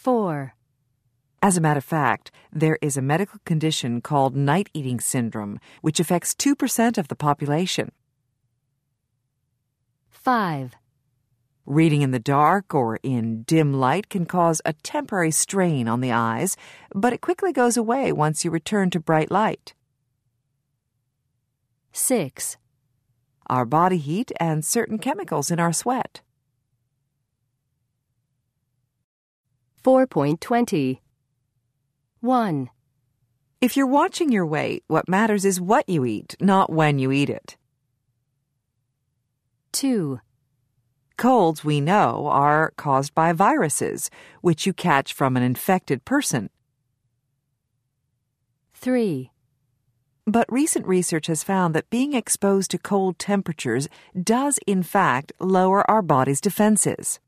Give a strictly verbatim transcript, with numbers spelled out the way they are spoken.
four. As a matter of fact, there is a medical condition called night eating syndrome, which affects two percent of the population. five. Reading in the dark or in dim light can cause a temporary strain on the eyes, but it quickly goes away once you return to bright light. six. Our body heat and certain chemicals in our sweat. four point two zero. one. If you're watching your weight, what matters is what you eat, not when you eat it. two. Colds, we know, are caused by viruses, which you catch from an infected person. three. But recent research has found that being exposed to cold temperatures does, in fact, lower our body's defenses.